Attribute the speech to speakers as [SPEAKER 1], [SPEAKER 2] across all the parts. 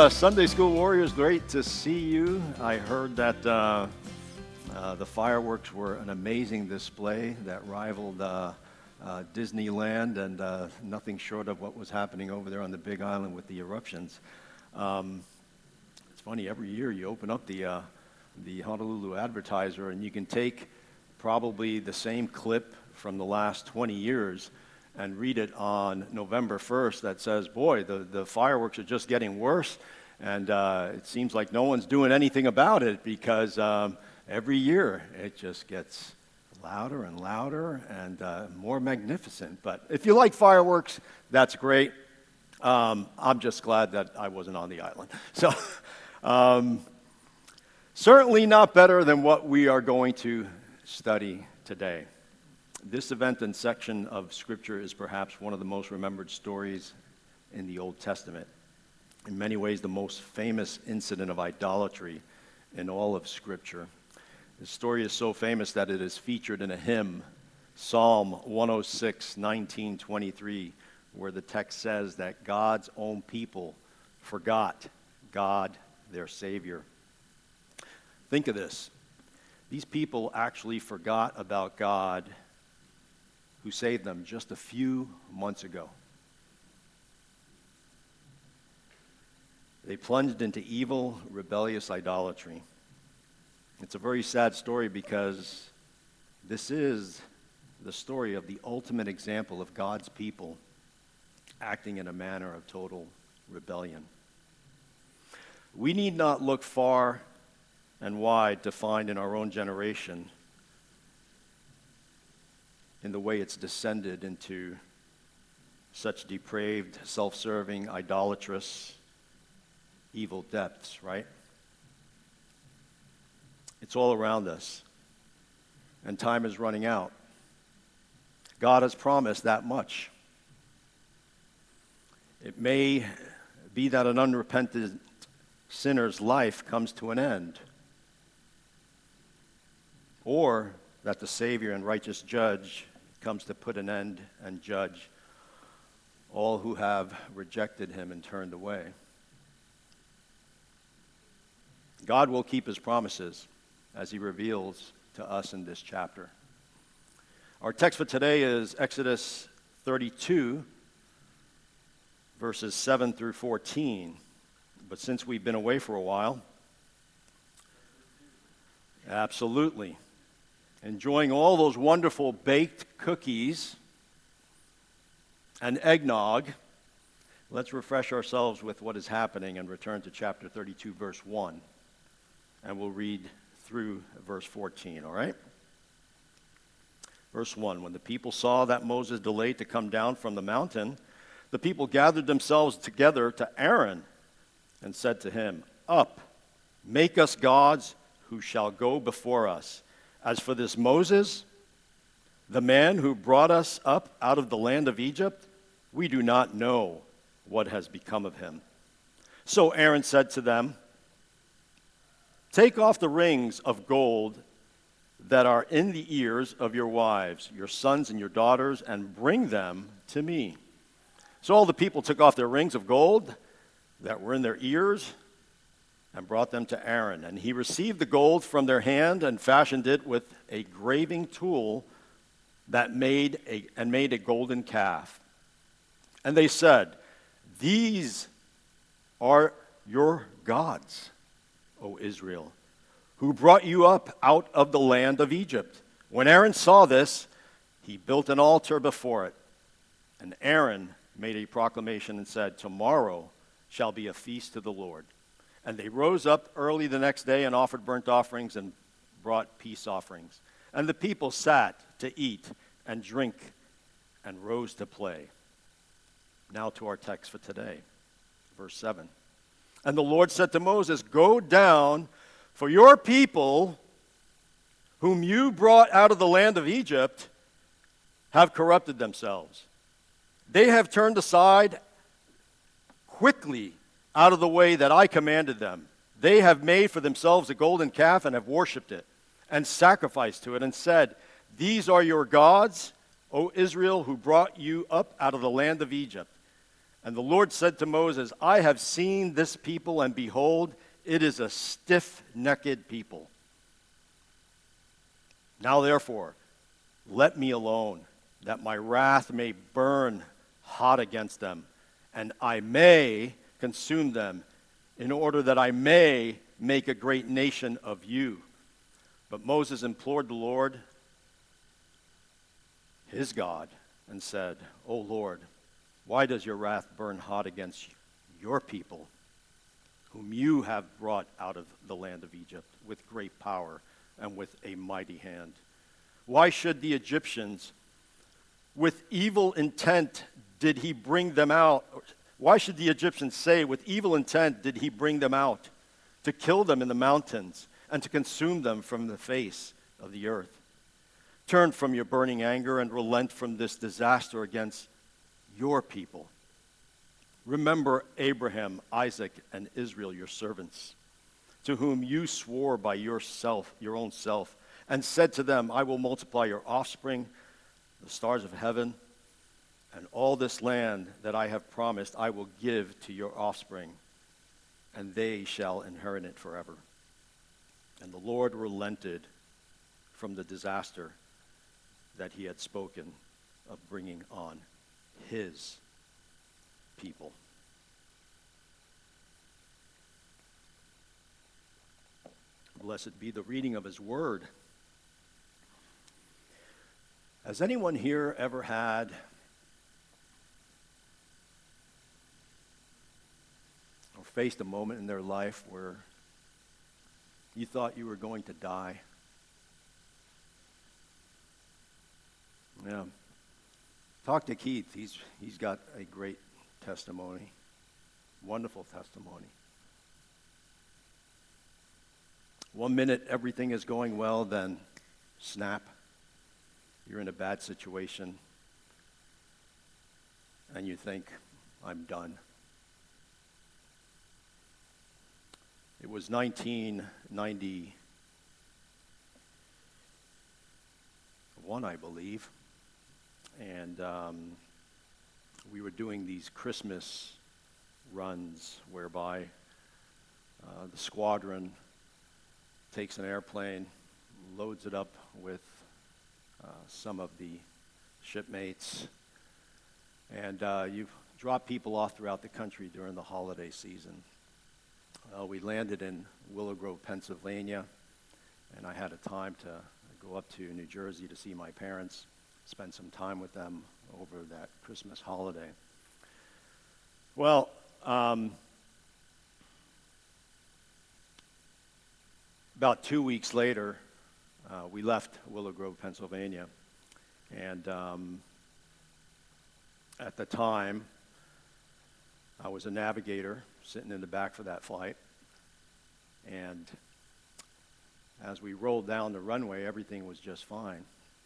[SPEAKER 1] Sunday School Warriors, great to see you. I heard that the fireworks were an amazing display that rivaled Disneyland and nothing short of what was happening over there on the Big Island with the eruptions. It's funny, every year you open up the Honolulu Advertiser and you can take probably the same clip from the last 20 years and read it on November 1st that says, boy, the fireworks are just getting worse, and it seems like no one's doing anything about it because every year it just gets louder and louder and more magnificent. But if you like fireworks, that's great. I'm just glad that I wasn't on the island. So certainly not better than what we are going to study today. This event and section of Scripture is perhaps one of the most remembered stories in the Old Testament. In many ways, the most famous incident of idolatry in all of Scripture. The story is so famous that it is featured in a hymn, Psalm 106, 19, 23, where the text says that God's own people forgot God, their Savior. Think of this. These people actually forgot about God who saved them just a few months ago. They plunged into evil, rebellious idolatry. It's a very sad story because this is the story of the ultimate example of God's people acting in a manner of total rebellion. We need not look far and wide to find in our own generation in the way it's descended into such depraved, self-serving, idolatrous, evil depths, right? It's all around us, and time is running out. God has promised that much. It may be that an unrepentant sinner's life comes to an end, or that the Savior and righteous judge comes to put an end and judge all who have rejected him and turned away. God will keep his promises as he reveals to us in this chapter. Our text for today is Exodus 32, verses 7 through 14. But since we've been away for a while, absolutely, enjoying all those wonderful baked cookies and eggnog, let's refresh ourselves with what is happening and return to chapter 32, verse 1. And we'll read through verse 14, all right? Verse 1, when the people saw that Moses delayed to come down from the mountain, the people gathered themselves together to Aaron and said to him, "Up, make us gods who shall go before us. As for this Moses, the man who brought us up out of the land of Egypt, we do not know what has become of him." So Aaron said to them, "Take off the rings of gold that are in the ears of your wives, your sons and your daughters, and bring them to me." So all the people took off their rings of gold that were in their ears and brought them to Aaron. And he received the gold from their hand and fashioned it with a graving tool that made a golden calf. And they said, "These are your gods, O Israel, who brought you up out of the land of Egypt." When Aaron saw this, he built an altar before it. And Aaron made a proclamation and said, "Tomorrow shall be a feast to the Lord." And they rose up early the next day and offered burnt offerings and brought peace offerings. And the people sat to eat and drink and rose to play. Now to our text for today, verse 7. And the Lord said to Moses, "Go down, for your people, whom you brought out of the land of Egypt, have corrupted themselves. They have turned aside quickly out of the way that I commanded them. They have made for themselves a golden calf and have worshipped it and sacrificed to it and said, 'These are your gods, O Israel, who brought you up out of the land of Egypt.' And the Lord said to Moses, I have seen this people, and behold, it is a stiff-necked people. Now therefore, let me alone, that my wrath may burn hot against them, and I may consume them, in order that I may make a great nation of you. But Moses implored the Lord, his God, and said, O Lord, why does your wrath burn hot against your people, whom you have brought out of the land of Egypt with great power and with a mighty hand? Why should the Egyptians, with evil intent, did he bring them out? Why should the Egyptians say, with evil intent did he bring them out, to kill them in the mountains and to consume them from the face of the earth? Turn from your burning anger and relent from this disaster against your people. Remember Abraham, Isaac, and Israel, your servants, to whom you swore by your own self, and said to them, I will multiply your offspring, the stars of heaven, and all this land that I have promised I will give to your offspring, and they shall inherit it forever. And the Lord relented from the disaster that he had spoken of bringing on his people. Blessed be the reading of his word. Has anyone here ever had or faced a moment in their life where you thought you were going to die? Yeah. Talk to Keith. He's got a great testimony. Wonderful testimony. 1 minute everything is going well, then snap. You're in a bad situation, and you think, I'm done. It was 1991, I believe, and we were doing these Christmas runs whereby the squadron takes an airplane, loads it up with some of the shipmates, and you drop people off throughout the country during the holiday season. We landed in Willow Grove, Pennsylvania, and I had a time to go up to New Jersey to see my parents, spend some time with them over that Christmas holiday. Well, about 2 weeks later, we left Willow Grove, Pennsylvania, and at the time, I was a navigator sitting in the back for that flight, and as we rolled down the runway, everything was just fine.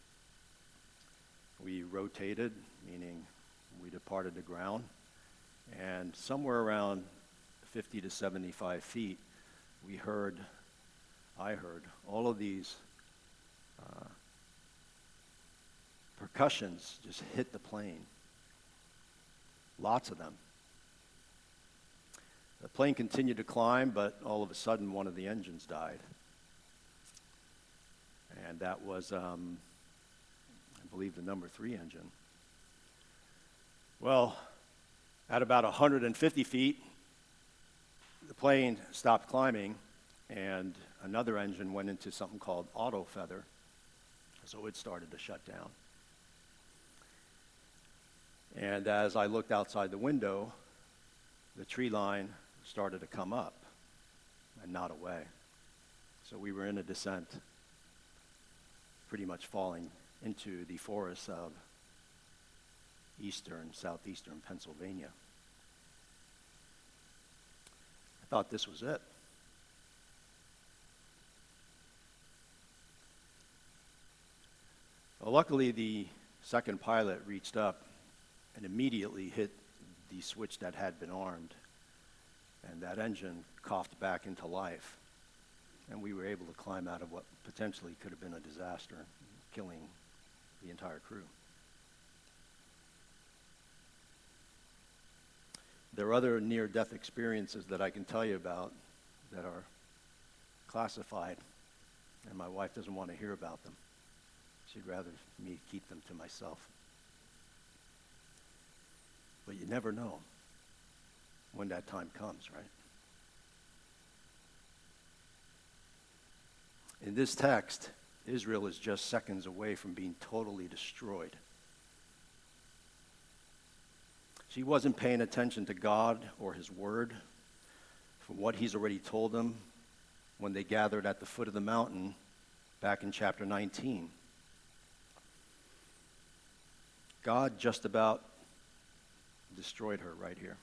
[SPEAKER 1] We rotated, meaning we departed the ground, and somewhere around 50 to 75 feet, I heard all of these percussions just hit the plane. Lots of them. The plane continued to climb, but all of a sudden one of the engines died. And that was, I believe, the number 3 engine. Well, at about 150 feet, the plane stopped climbing, and another engine went into something called auto feather, so it started to shut down. And as I looked outside the window, the tree line started to come up and not away. So we were in a descent, pretty much falling into the forests of southeastern Pennsylvania. I thought this was it. Well, luckily, the second pilot reached up and immediately hit the switch that had been armed, and that engine coughed back into life, and we were able to climb out of what potentially could have been a disaster, killing the entire crew. There are other near-death experiences that I can tell you about that are classified, and my wife doesn't want to hear about them. She'd rather me keep them to myself. But you never know when that time comes, right? In this text, Israel is just seconds away from being totally destroyed. She wasn't paying attention to God or his word from what he's already told them when they gathered at the foot of the mountain back in chapter 19. God just about destroyed her right here.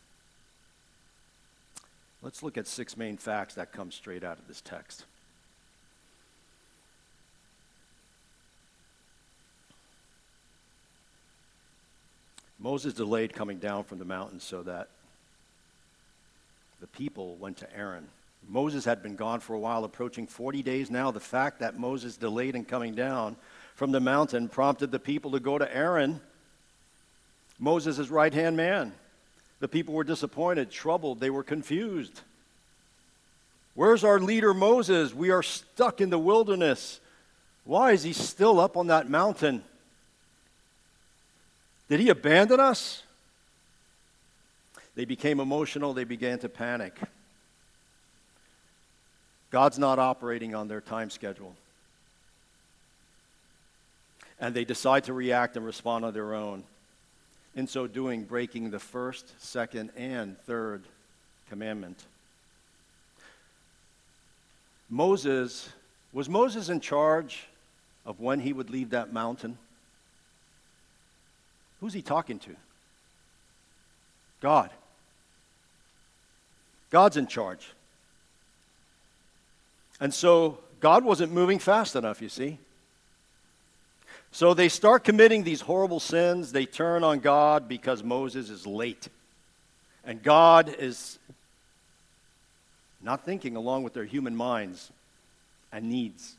[SPEAKER 1] Let's look at 6 main facts that come straight out of this text. Moses delayed coming down from the mountain so that the people went to Aaron. Moses had been gone for a while, approaching 40 days now. The fact that Moses delayed in coming down from the mountain prompted the people to go to Aaron, Moses' right-hand man. The people were disappointed, troubled, they were confused. Where's our leader Moses? We are stuck in the wilderness. Why is he still up on that mountain? Did he abandon us? They became emotional. They began to panic. God's not operating on their time schedule. And they decide to react and respond on their own. In so doing, breaking the first, second, and third commandment. Was Moses in charge of when he would leave that mountain? Who's he talking to? God. God's in charge. And so God wasn't moving fast enough, you see. So they start committing these horrible sins. They turn on God because Moses is late. And God is not thinking along with their human minds and needs.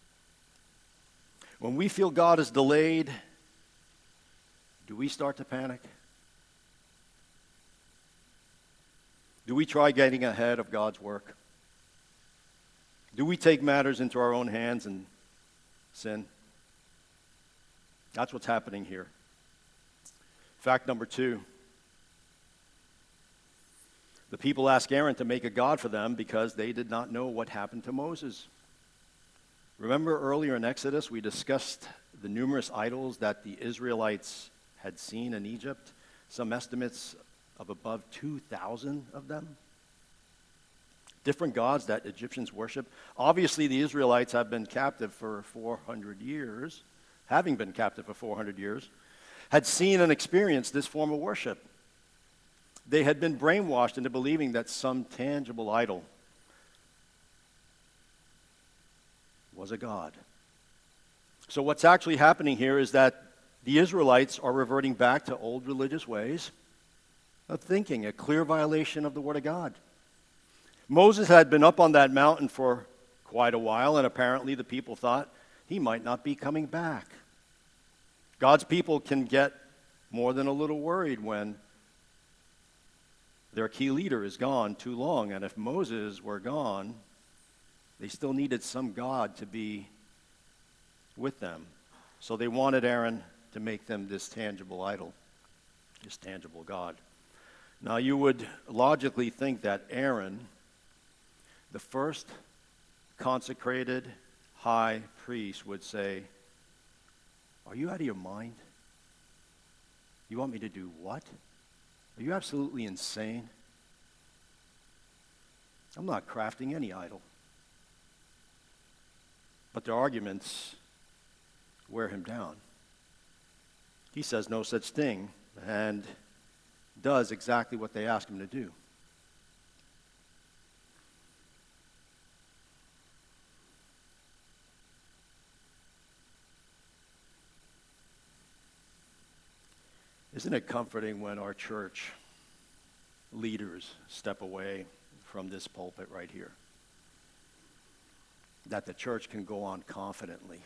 [SPEAKER 1] When we feel God is delayed, do we start to panic? Do we try getting ahead of God's work? Do we take matters into our own hands and sin? That's what's happening here. Fact number 2. The people asked Aaron to make a god for them because they did not know what happened to Moses. Remember earlier in Exodus, we discussed the numerous idols that the Israelites had seen in Egypt, some estimates of above 2,000 of them. Different gods that Egyptians worship. Obviously, the Israelites have been captive for 400 years, having been captive for 400 years, had seen and experienced this form of worship. They had been brainwashed into believing that some tangible idol was a god. So what's actually happening here is that the Israelites are reverting back to old religious ways of thinking, a clear violation of the Word of God. Moses had been up on that mountain for quite a while, and apparently the people thought he might not be coming back. God's people can get more than a little worried when their key leader is gone too long, and if Moses were gone, they still needed some God to be with them. So they wanted Aaron to make them this tangible idol, this tangible God. Now you would logically think that Aaron, the first consecrated high priest, would say, "Are you out of your mind? You want me to do what? Are you absolutely insane? I'm not crafting any idol." But their arguments wear him down. He says no such thing and does exactly what they ask him to do. Isn't it comforting when our church leaders step away from this pulpit right here? That the church can go on confidently,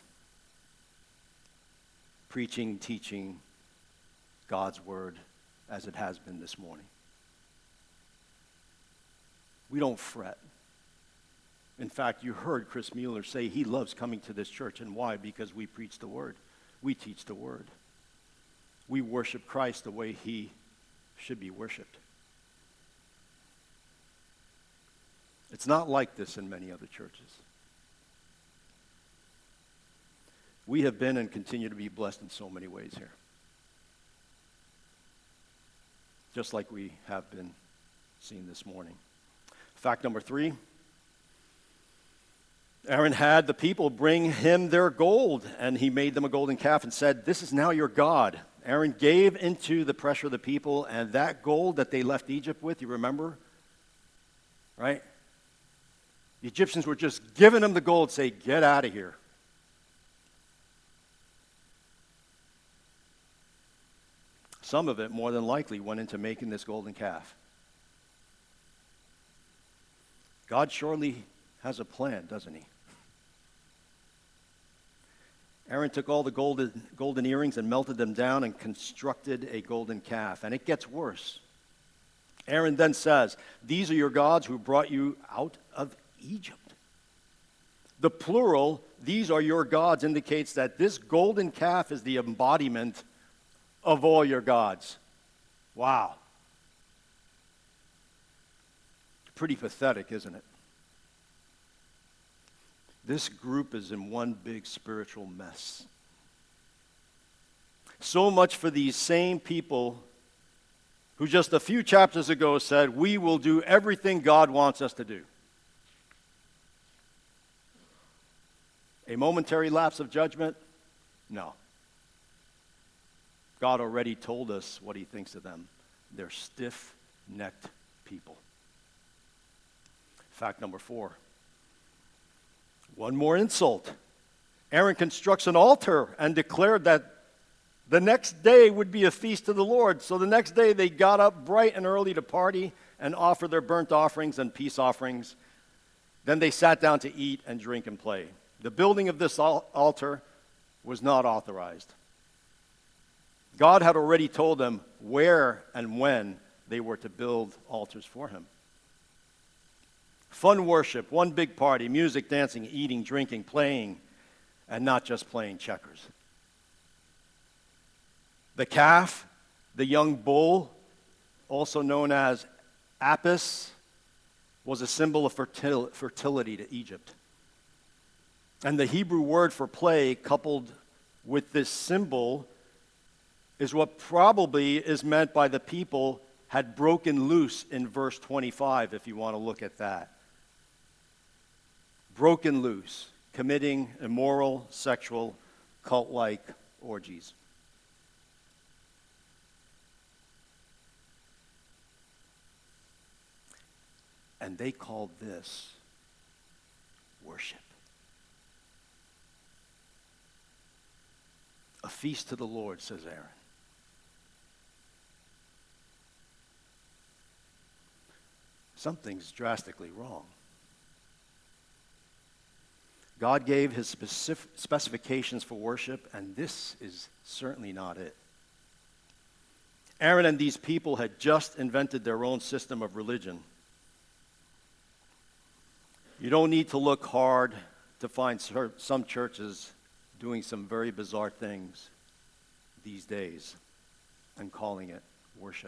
[SPEAKER 1] preaching, teaching God's word as it has been this morning. We don't fret. In fact, you heard Chris Mueller say he loves coming to this church. And why? Because we preach the word. We teach the word. We worship Christ the way he should be worshiped. It's not like this in many other churches. We have been and continue to be blessed in so many ways here. Just like we have been seen this morning. Fact number 3. Aaron had the people bring him their gold, and he made them a golden calf and said, "This is now your God." Aaron gave into the pressure of the people, and that gold that they left Egypt with, you remember? Right? The Egyptians were just giving them the gold, say, "Get out of here." Some of it, more than likely, went into making this golden calf. God surely has a plan, doesn't he? Aaron took all the golden earrings and melted them down and constructed a golden calf. And it gets worse. Aaron then says, "These are your gods who brought you out of Egypt." The plural, "these are your gods," indicates that this golden calf is the embodiment of all your gods. Wow. Pretty pathetic, isn't it? This group is in one big spiritual mess. So much for these same people who just a few chapters ago said, "We will do everything God wants us to do." A momentary lapse of judgment? No. God already told us what he thinks of them. They're stiff-necked people. Fact number 4. One more insult. Aaron constructs an altar and declared that the next day would be a feast to the Lord. So the next day they got up bright and early to party and offer their burnt offerings and peace offerings. Then they sat down to eat and drink and play. The building of this altar was not authorized. God had already told them where and when they were to build altars for him. Fun worship, one big party, music, dancing, eating, drinking, playing, and not just playing checkers. The calf, the young bull, also known as Apis, was a symbol of fertility to Egypt. And the Hebrew word for play, coupled with this symbol, is what probably is meant by the people had broken loose in verse 25, if you want to look at that. Broken loose, committing immoral, sexual, cult-like orgies. And they called this worship. A feast to the Lord, says Aaron. Something's drastically wrong. God gave his specifications for worship, and this is certainly not it. Aaron and these people had just invented their own system of religion. You don't need to look hard to find some churches doing some very bizarre things these days and calling it worship.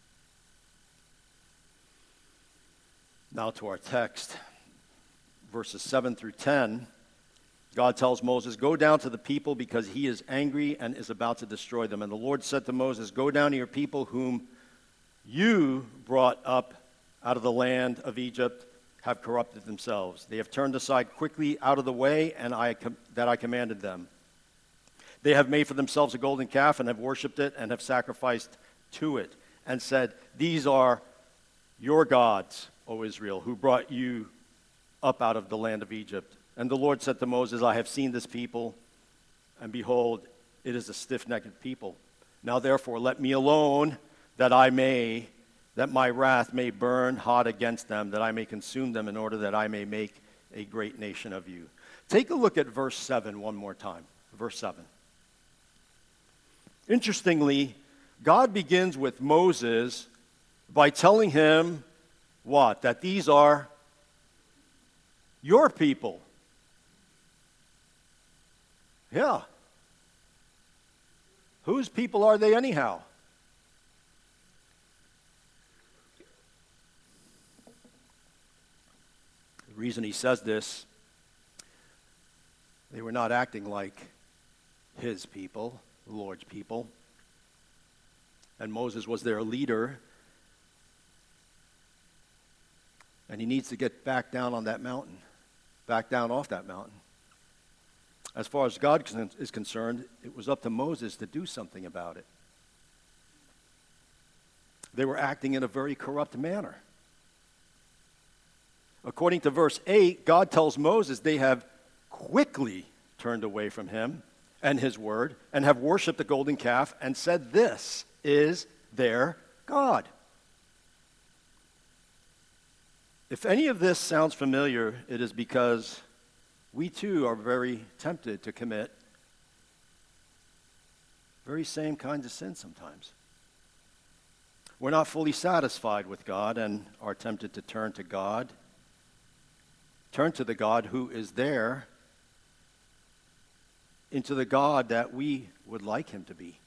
[SPEAKER 1] Now to our text. Verses 7 through 10, God tells Moses, "Go down to the people because he is angry and is about to destroy them." And the Lord said to Moses, "Go down to your people whom you brought up out of the land of Egypt have corrupted themselves. They have turned aside quickly out of the way that I commanded them. They have made for themselves a golden calf and have worshipped it and have sacrificed to it and said, 'These are your gods, O Israel, who brought you up out of the land of Egypt.' And the Lord said to Moses, 'I have seen this people, and behold, it is a stiff-necked people. Now therefore let me alone, that my wrath may burn hot against them, that I may consume them in order that I may make a great nation of you.'" Take a look at verse 7 one more time. Verse 7. Interestingly, God begins with Moses by telling him what? That these are your people. Yeah. Whose people are they anyhow? The reason he says this, they were not acting like his people, the Lord's people. And Moses was their leader. And he needs to get back down on that mountain, back down off that mountain. As far as God is concerned, it was up to Moses to do something about it. They were acting in a very corrupt manner. According to verse 8, God tells Moses they have quickly turned away from him and his word and have worshipped the golden calf and said, "This is their God." If any of this sounds familiar, it is because we too are very tempted to commit very same kinds of sins sometimes. We're not fully satisfied with God and are tempted to turn to God, turn to the God who is there, into the God that we would like him to be.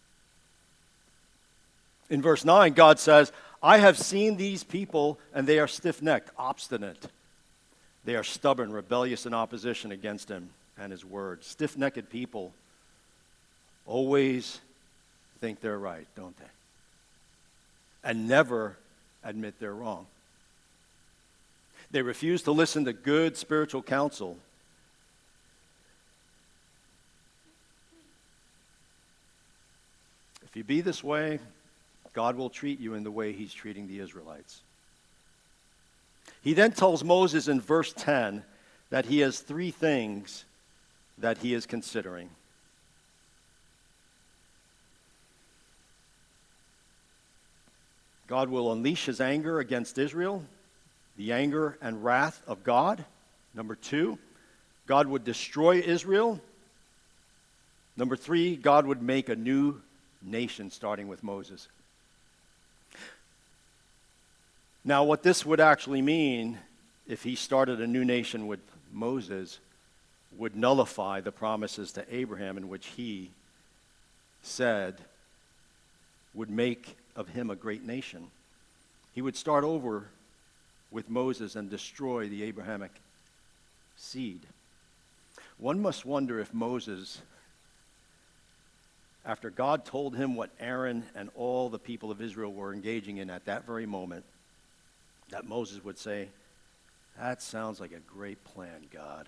[SPEAKER 1] In verse 9, God says, "I have seen these people, and they are stiff-necked, obstinate. They are stubborn, rebellious in opposition against him and his word." Stiff-necked people always think they're right, don't they? And never admit they're wrong. They refuse to listen to good spiritual counsel. If you be this way, God will treat you in the way he's treating the Israelites. He then tells Moses in verse 10 that he has three things that he is considering. God will unleash his anger against Israel, the anger and wrath of God. Number 2, God would destroy Israel. Number 3, God would make a new nation starting with Moses. Now, what this would actually mean, if he started a new nation with Moses, would nullify the promises to Abraham in which he said would make of him a great nation. He would start over with Moses and destroy the Abrahamic seed. One must wonder if Moses, after God told him what Aaron and all the people of Israel were engaging in at that very moment, that Moses would say, "That sounds like a great plan, God.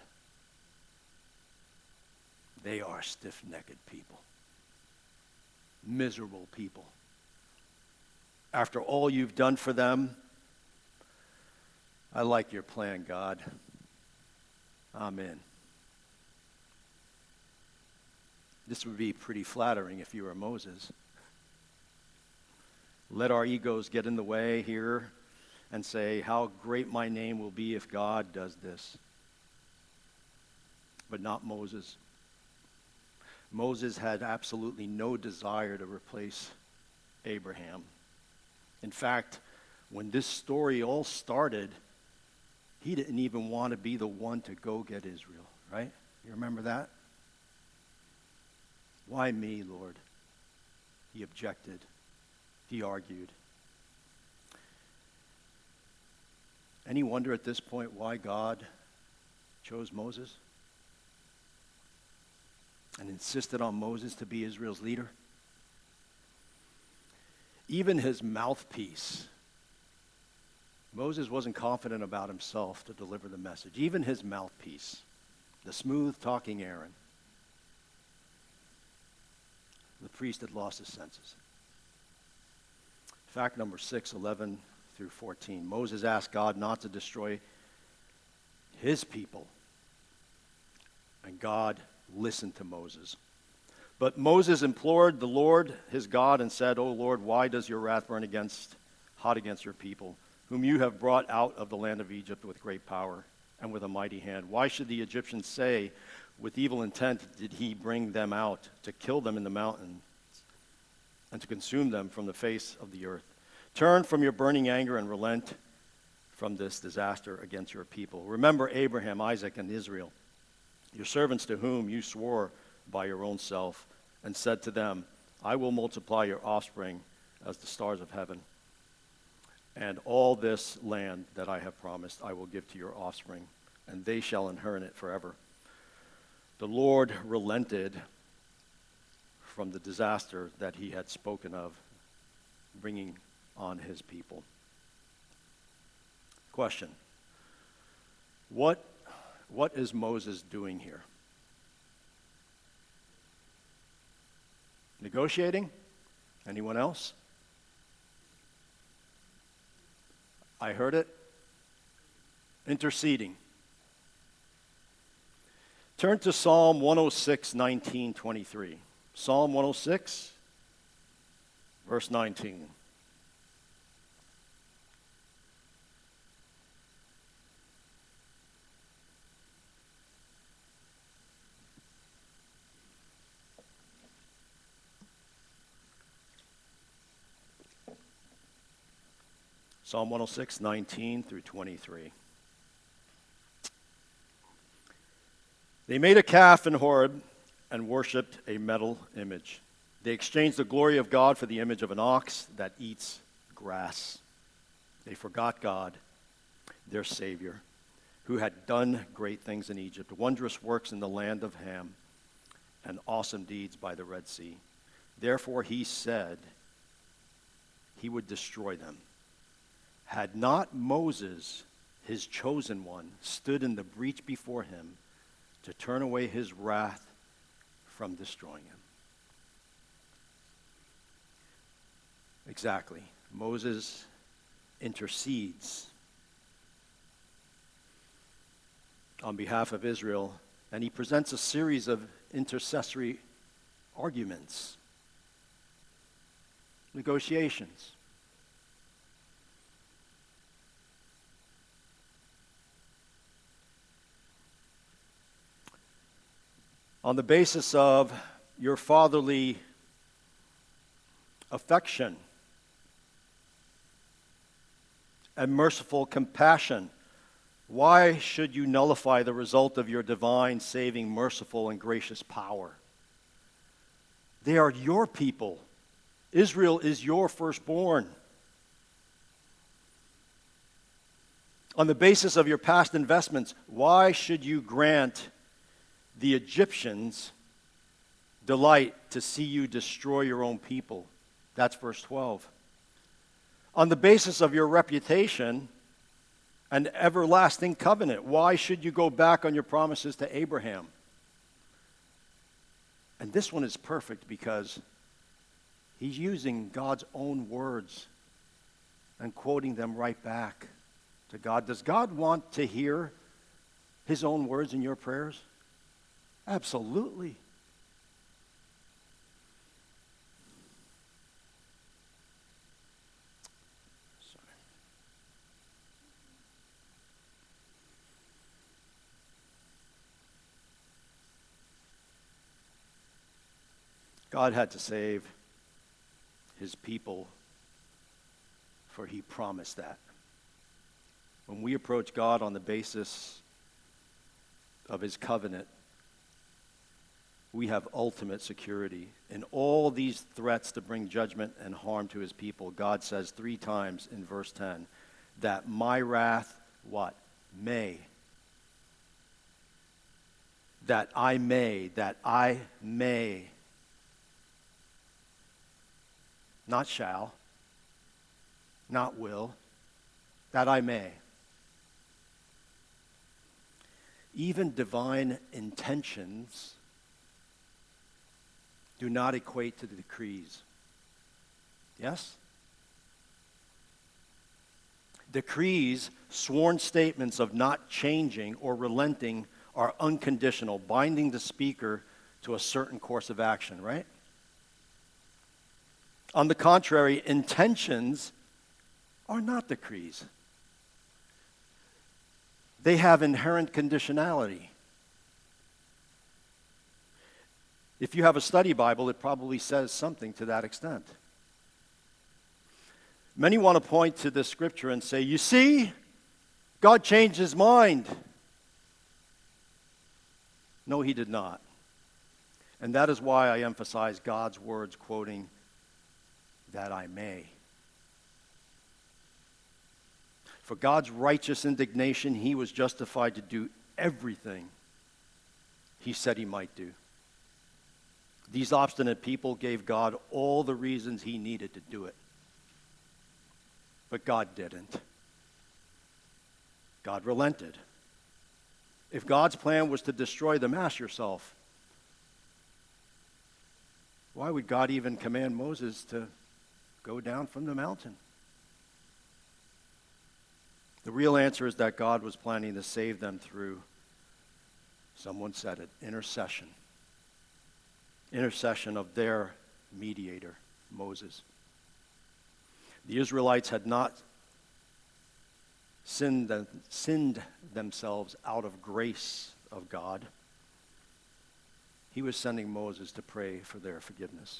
[SPEAKER 1] They are stiff-necked people, miserable people. After all you've done for them, I like your plan, God. Amen." This would be pretty flattering if you were Moses. Let our egos get in the way here and say, "How great my name will be if God does this." But not Moses. Moses had absolutely no desire to replace Abraham. In fact, when this story all started, he didn't even want to be the one to go get Israel, right? You remember that? "Why me, Lord?" He objected. He argued. Any wonder at this point why God chose Moses and insisted on Moses to be Israel's leader? Even his mouthpiece, Moses wasn't confident about himself to deliver the message. Even his mouthpiece, the smooth-talking Aaron, the priest had lost his senses. Fact number 6, 11 through 14. Moses asked God not to destroy his people, and God listened to Moses. But Moses implored the Lord his God and said, "O Lord, why does your wrath burn hot against your people, whom you have brought out of the land of Egypt with great power and with a mighty hand? Why should the Egyptians say, with evil intent did he bring them out, to kill them in the mountains and to consume them from the face of the earth? Turn from your burning anger and relent. from this disaster against your people. Remember Abraham, Isaac, and Israel, your servants to whom you swore by your own self, and said to them, I will multiply your offspring as the stars of heaven. And all this land that I have promised I will give to your offspring, and they shall inherit it forever. The Lord relented from the disaster that he had spoken of, bringing on his people. Question. What is Moses doing here? Negotiating? Anyone else? I heard it. Interceding. Turn to Psalm 106, 19, 23. Psalm 106, verse 19. Psalm 106, 19 through 23. They made a calf in Horeb and worshipped a metal image. They exchanged the glory of God for the image of an ox that eats grass. They forgot God, their Savior, who had done great things in Egypt, wondrous works in the land of Ham, and awesome deeds by the Red Sea. Therefore he said he would destroy them. Had not Moses, his chosen one, stood in the breach before him to turn away his wrath from destroying him. Exactly. Moses intercedes on behalf of Israel, and he presents a series of intercessory arguments, negotiations. On the basis of your fatherly affection and merciful compassion, why should you nullify the result of your divine, saving, merciful, and gracious power? They are your people. Israel is your firstborn. On the basis of your past investments, why should you grant the Egyptians delight to see you destroy your own people? That's verse 12. On the basis of your reputation and everlasting covenant, why should you go back on your promises to Abraham? And this one is perfect because he's using God's own words and quoting them right back to God. Does God want to hear his own words in your prayers? Absolutely. Sorry. God had to save his people, for he promised that. When we approach God on the basis of his covenant, we have ultimate security. In all these threats to bring judgment and harm to his people, God says 3 times in verse 10 that my wrath, what? May. That I may. Not shall. Not will. That I may. Even divine intentions do not equate to the decrees. Yes? Decrees, sworn statements of not changing or relenting, are unconditional, binding the speaker to a certain course of action, right? On the contrary, intentions are not decrees. They have inherent conditionality. If you have a study Bible, it probably says something to that extent. Many want to point to this scripture and say, you see, God changed his mind. No, he did not. And that is why I emphasize God's words, quoting, that I may. For God's righteous indignation, he was justified to do everything he said he might do. These obstinate people gave God all the reasons he needed to do it. But God didn't. God relented. If God's plan was to destroy them, ask yourself, why would God even command Moses to go down from the mountain? The real answer is that God was planning to save them through, someone said it, intercession. Intercession of their mediator, Moses. The Israelites had not sinned themselves out of grace of God. He was sending Moses to pray for their forgiveness.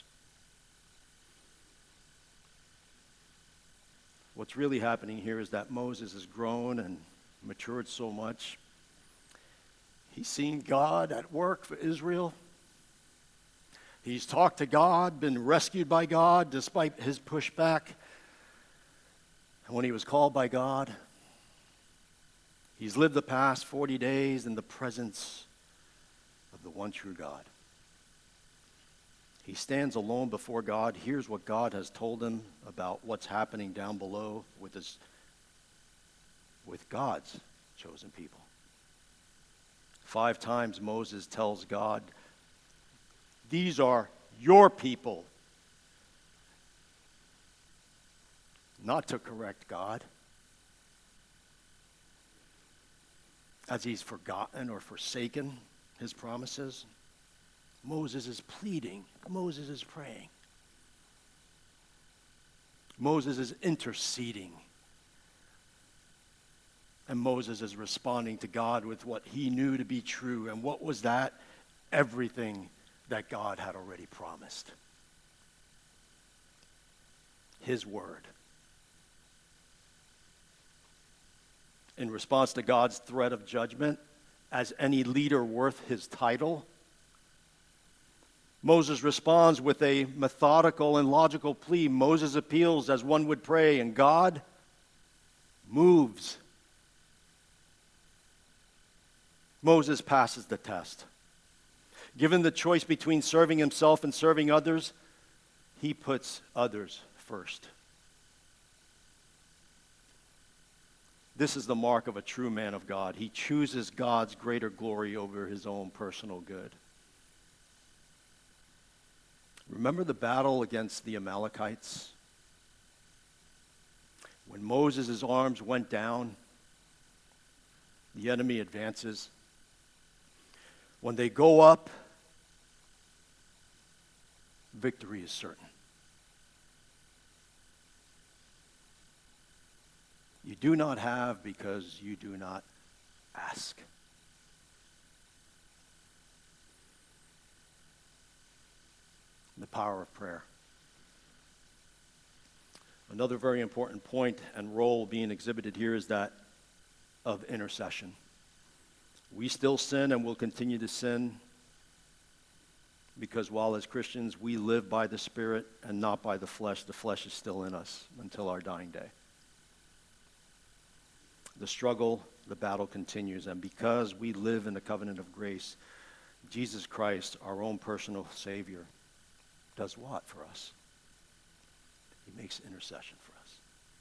[SPEAKER 1] What's really happening here is that Moses has grown and matured so much. He's seen God at work for Israel. He's talked to God, been rescued by God despite his pushback. And when he was called by God, he's lived the past 40 days in the presence of the one true God. He stands alone before God, hears what God has told him about what's happening down below with God's chosen people. 5 times Moses tells God, these are your people. Not to correct God, as he's forgotten or forsaken his promises. Moses is pleading. Moses is praying. Moses is interceding. And Moses is responding to God with what he knew to be true. And what was that? Everything that God had already promised. His word. In response to God's threat of judgment, as any leader worth his title, Moses responds with a methodical and logical plea. Moses appeals as one would pray, and God moves. Moses passes the test. Given the choice between serving himself and serving others, he puts others first. This is the mark of a true man of God. He chooses God's greater glory over his own personal good. Remember the battle against the Amalekites? When Moses' arms went down, the enemy advances. When they go up, victory is certain. You do not have because you do not ask. The power of prayer. Another very important point and role being exhibited here is that of intercession. We still sin and will continue to sin because while as Christians we live by the Spirit and not by the flesh is still in us until our dying day. The struggle, the battle continues, and because we live in the covenant of grace, Jesus Christ, our own personal Savior, does what for us? He makes intercession for us.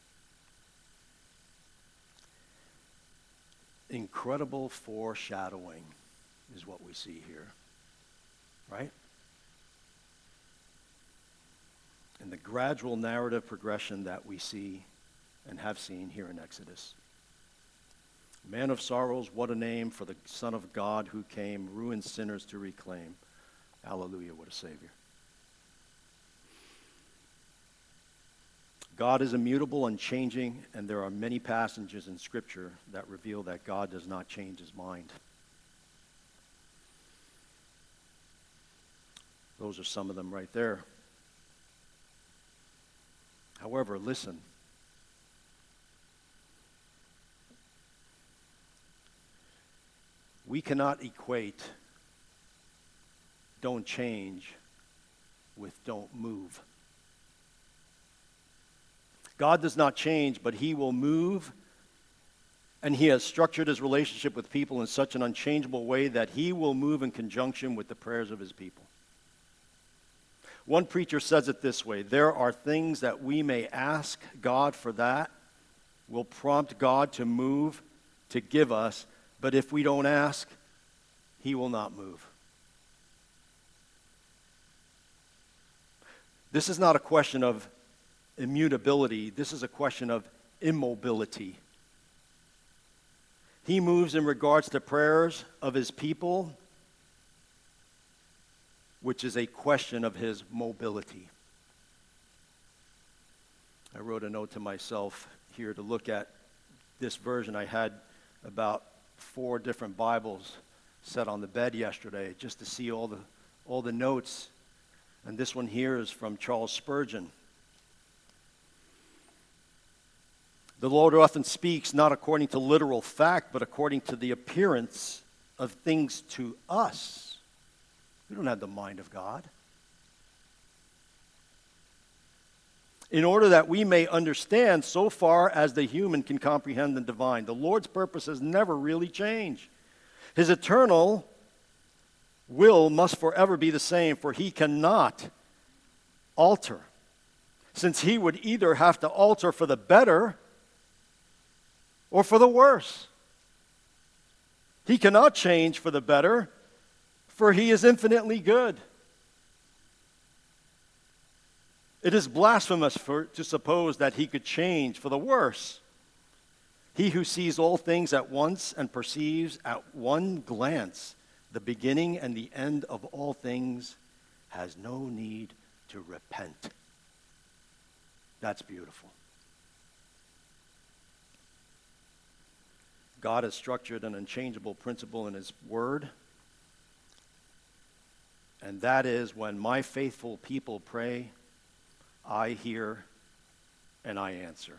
[SPEAKER 1] Incredible foreshadowing is what we see here, right? And the gradual narrative progression that we see and have seen here in Exodus. Man of sorrows, what a name for the Son of God who came, ruined sinners to reclaim. Hallelujah, what a Savior. God is immutable, unchanging, and there are many passages in Scripture that reveal that God does not change his mind. Those are some of them right there. However, listen. We cannot equate don't change with don't move. God does not change, but he will move, and he has structured his relationship with people in such an unchangeable way that he will move in conjunction with the prayers of his people. One preacher says it this way: there are things that we may ask God for that will prompt God to move, to give us, but if we don't ask, he will not move. This is not a question of immutability. This is a question of immobility. He moves in regards to prayers of his people, which is a question of his mobility. I wrote a note to myself here to look at this version. I had about 4 different Bibles set on the bed yesterday just to see all the notes. And this one here is from Charles Spurgeon. The Lord often speaks not according to literal fact, but according to the appearance of things to us. We don't have the mind of God. In order that we may understand so far as the human can comprehend the divine. The Lord's purposes never really change. His eternal will must forever be the same, for he cannot alter, since he would either have to alter for the better or for the worse. He cannot change for the better, for he is infinitely good. It is blasphemous to suppose that he could change for the worse. He who sees all things at once and perceives at one glance the beginning and the end of all things has no need to repent. That's beautiful. God has structured an unchangeable principle in his word, and that is when my faithful people pray, I hear and I answer.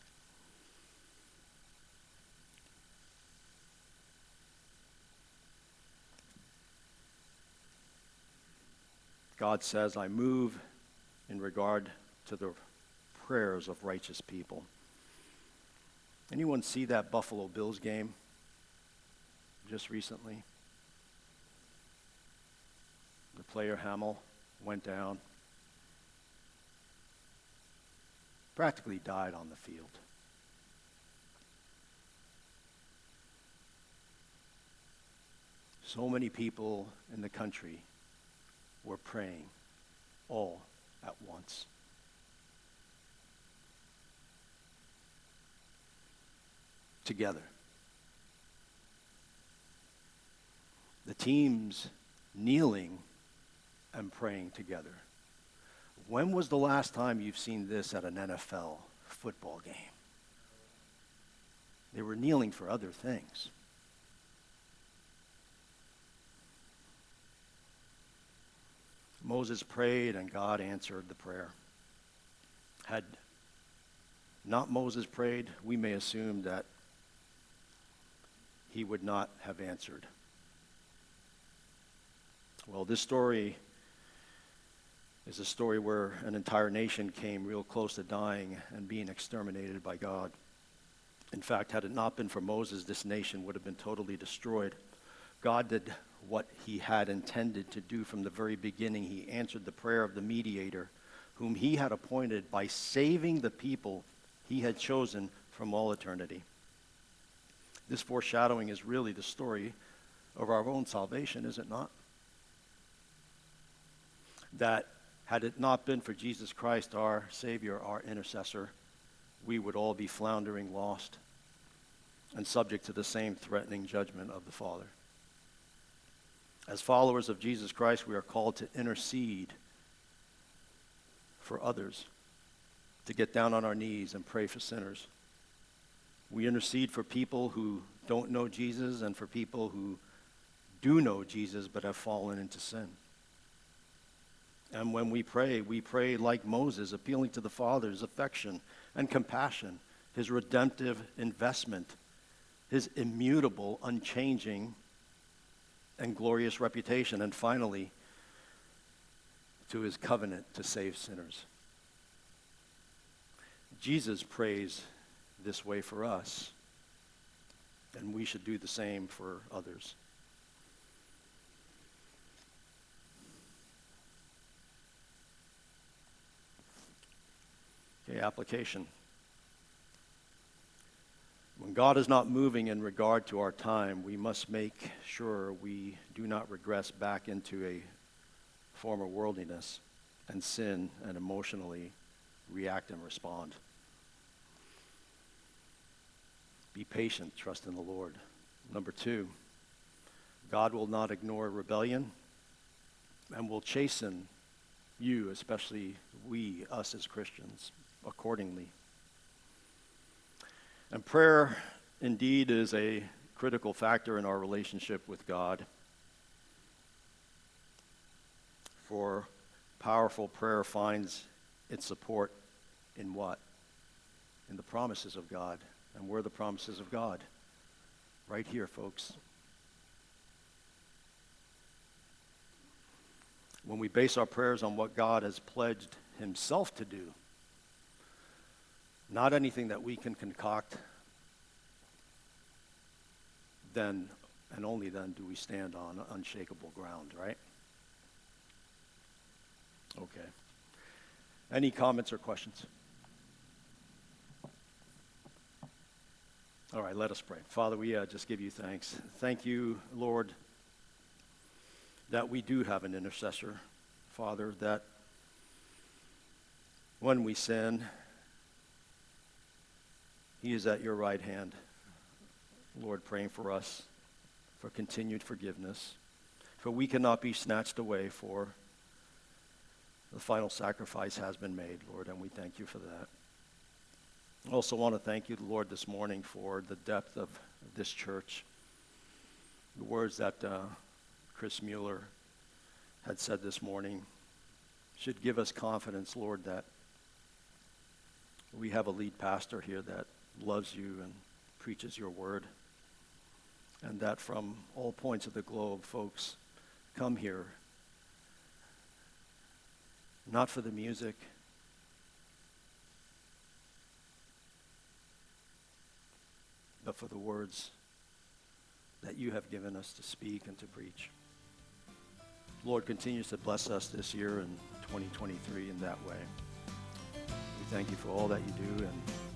[SPEAKER 1] God says, I move in regard to the prayers of righteous people. Anyone see that Buffalo Bills game just recently? The player Hamill went down, practically died on the field. So many people in the country were praying all at once. Together. The teams kneeling and praying together. When was the last time you've seen this at an NFL football game? They were kneeling for other things. Moses prayed and God answered the prayer. Had not Moses prayed, we may assume that he would not have answered. Well, this story is a story where an entire nation came real close to dying and being exterminated by God. In fact, had it not been for Moses, this nation would have been totally destroyed. God did what he had intended to do from the very beginning. He answered the prayer of the mediator, whom he had appointed by saving the people he had chosen from all eternity. This foreshadowing is really the story of our own salvation, is it not? That had it not been for Jesus Christ, our Savior, our intercessor, we would all be floundering, lost, and subject to the same threatening judgment of the Father. As followers of Jesus Christ, we are called to intercede for others, to get down on our knees and pray for sinners. We intercede for people who don't know Jesus and for people who do know Jesus but have fallen into sin. And when we pray like Moses, appealing to the Father's affection and compassion, his redemptive investment, his immutable, unchanging and glorious reputation, and finally, to his covenant to save sinners. Jesus prays this way for us, and we should do the same for others. Okay, application. When God is not moving in regard to our time, we must make sure we do not regress back into a form of worldliness and sin and emotionally react and respond. Be patient, trust in the Lord. Number 2, God will not ignore rebellion and will chasten you, especially us as Christians, accordingly. And prayer, indeed, is a critical factor in our relationship with God. For powerful prayer finds its support in what? In the promises of God. And where are the promises of God? Right here, folks. When we base our prayers on what God has pledged himself to do, not anything that we can concoct, then and only then do we stand on unshakable ground, right? Okay. Any comments or questions? All right, let us pray. Father, we just give you thanks. Thank you, Lord, that we do have an intercessor, Father, that when we sin, he is at your right hand, Lord, praying for us, for continued forgiveness, for we cannot be snatched away, for the final sacrifice has been made, Lord, and we thank you for that. I also want to thank you, Lord, this morning for the depth of this church. The words that Chris Mueller had said this morning should give us confidence, Lord, that we have a lead pastor here that loves you and preaches your word, and that from all points of the globe, folks come here not for the music, but for the words that you have given us to speak and to preach. Lord, continues to bless us this year in 2023 in that way. We thank you for all that you do, and